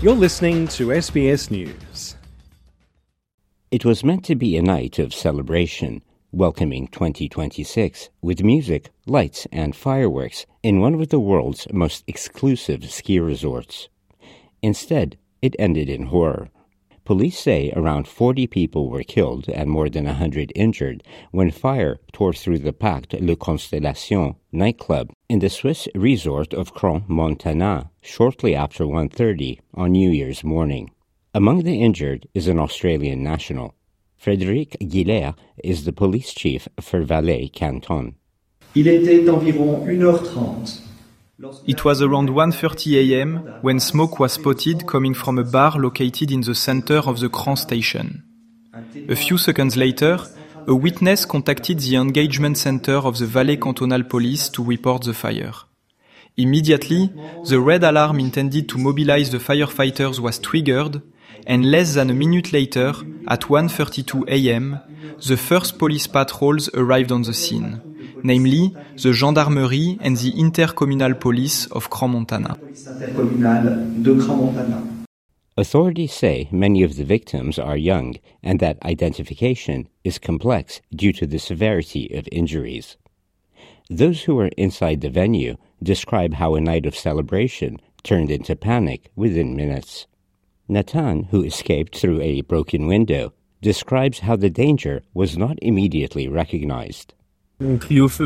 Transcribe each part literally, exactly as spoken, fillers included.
You're listening to S B S News. It was meant to be a night of celebration, welcoming twenty twenty-six with music, lights, and fireworks in one of the world's most exclusive ski resorts. Instead, it ended in horror. Police say around forty people were killed and more than one hundred injured when fire tore through the packed Le Constellation nightclub in the Swiss resort of Crans-Montana shortly after one thirty on New Year's morning. Among the injured is an Australian national. Frédéric Guillère is the police chief for Valais Canton. Il était environ une heure trente. It was around one thirty a.m. when smoke was spotted coming from a bar located in the center of the Crans station. A few seconds later, a witness contacted the engagement center of the Valais Cantonal Police to report the fire. Immediately, the red alarm intended to mobilize the firefighters was triggered, and less than a minute later, at one thirty-two a.m., the first police patrols arrived on the scene, namely the Gendarmerie and the Intercommunal Police of Crans-Montana. Authorities say many of the victims are young and that identification is complex due to the severity of injuries. Those who were inside the venue describe how a night of celebration turned into panic within minutes. Nathan, who escaped through a broken window, describes how the danger was not immediately recognized. We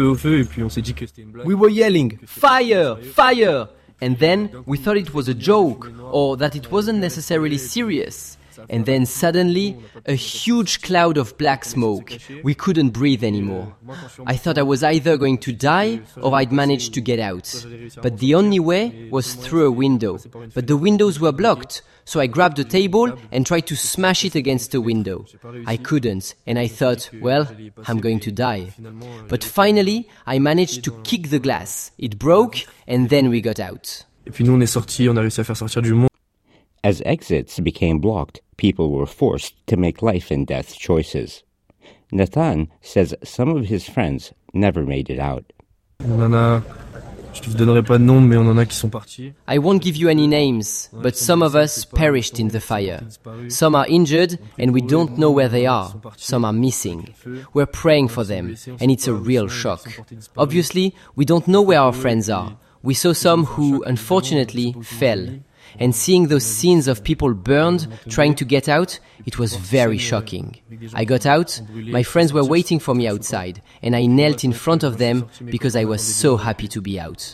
were yelling, "Fire! Fire!" And then we thought it was a joke, or that it wasn't necessarily serious. And then suddenly, a huge cloud of black smoke. We couldn't breathe anymore. I thought I was either going to die or I'd managed to get out. But the only way was through a window. But the windows were blocked, so I grabbed a table and tried to smash it against the window. I couldn't, and I thought, well, I'm going to die. But finally, I managed to kick the glass. It broke, and then we got out. As exits became blocked, people were forced to make life and death choices. Nathan says some of his friends never made it out. I won't give you any names, but some of us perished in the fire. Some are injured and we don't know where they are. Some are missing. We're praying for them, and it's a real shock. Obviously, we don't know where our friends are. We saw some who, unfortunately, fell. And seeing those scenes of people burned, trying to get out, it was very shocking. I got out, my friends were waiting for me outside, and I knelt in front of them because I was so happy to be out.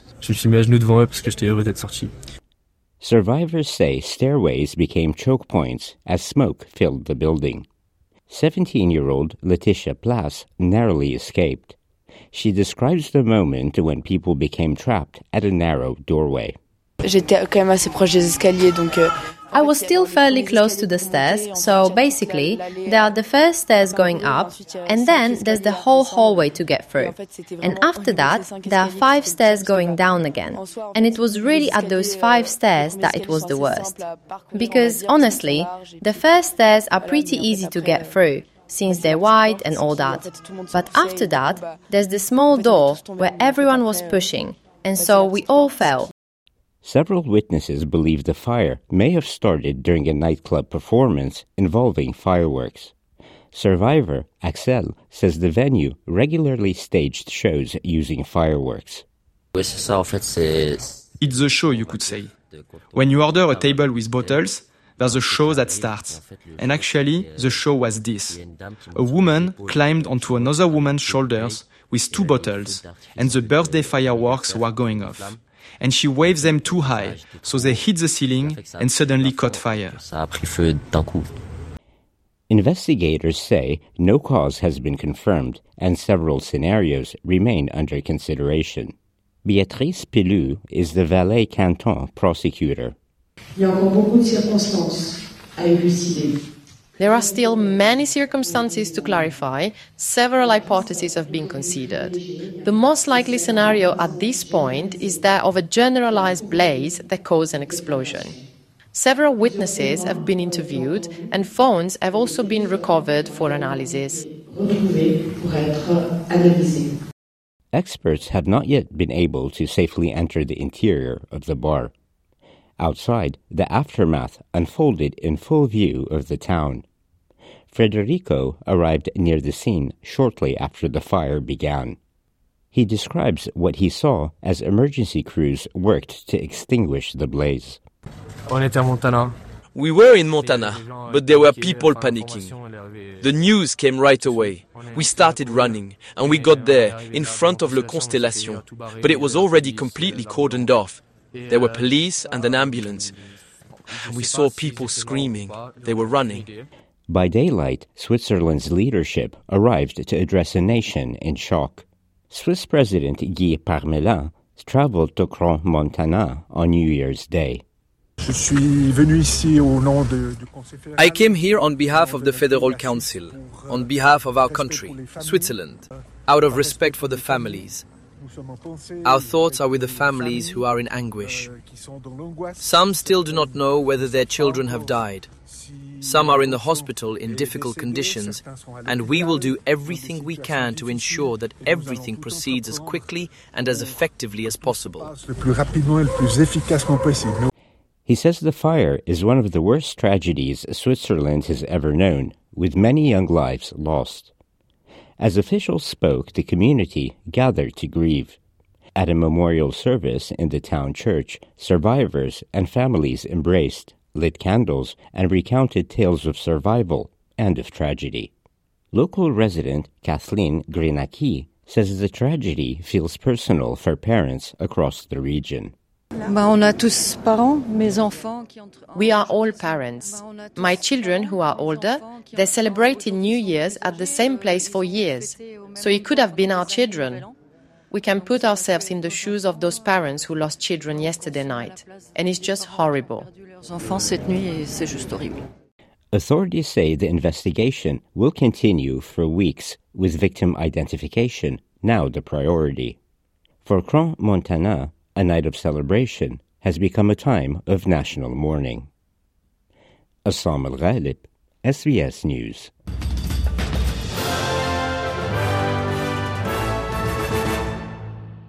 Survivors say stairways became choke points as smoke filled the building. seventeen-year-old Laetitia Place narrowly escaped. She describes the moment when people became trapped at a narrow doorway. J'étais quand même assez proche des escaliers, donc... Euh, I was still fairly close to the stairs, so basically, there are the first stairs going up, and then there's the whole hallway to get through. And after that, there are five stairs going down again. And it was really at those five stairs that it was the worst. Because, honestly, the first stairs are pretty easy to get through, since they're wide and all that. But after that, there's the small door where everyone was pushing, and so we all fell. Several witnesses believe the fire may have started during a nightclub performance involving fireworks. Survivor Axel says the venue regularly staged shows using fireworks. It's a show, you could say. When you order a table with bottles, there's a show that starts. And actually, the show was this. A woman climbed onto another woman's shoulders with two bottles, and the birthday fireworks were going off. And she waved them too high, so they hit the ceiling and suddenly caught fire. Investigators say no cause has been confirmed and several scenarios remain under consideration. Béatrice Pelou is the Valais Canton prosecutor. There are still many circumstances to clarify. Several hypotheses have been considered. The most likely scenario at this point is that of a generalized blaze that caused an explosion. Several witnesses have been interviewed and phones have also been recovered for analysis. Experts have not yet been able to safely enter the interior of the bar. Outside, the aftermath unfolded in full view of the town. Federico arrived near the scene shortly after the fire began. He describes what he saw as emergency crews worked to extinguish the blaze. We were in Montana, but there were people panicking. The news came right away. We started running, and we got there, in front of Le Constellation, but it was already completely cordoned off. There were police and an ambulance. We saw people screaming. They were running. By daylight, Switzerland's leadership arrived to address a nation in shock. Swiss President Guy Parmelin traveled to Crans-Montana on New Year's Day. I came here on behalf of the Federal Council, on behalf of our country, Switzerland, out of respect for the families. Our thoughts are with the families who are in anguish. Some still do not know whether their children have died. Some are in the hospital in difficult conditions, and we will do everything we can to ensure that everything proceeds as quickly and as effectively as possible. He says the fire is one of the worst tragedies Switzerland has ever known, with many young lives lost. As officials spoke, the community gathered to grieve. At a memorial service in the town church, survivors and families embraced, lit candles, and recounted tales of survival and of tragedy. Local resident Kathleen Grenaki says the tragedy feels personal for parents across the region. We are all parents. My children, who are older, they celebrated New Year's at the same place for years, so it could have been our children. We can put ourselves in the shoes of those parents who lost children yesterday night, and it's just horrible. Authorities say the investigation will continue for weeks, with victim identification now the priority. For Crans-Montana, a night of celebration has become a time of national mourning. Assam Al-Ghalib, S B S News.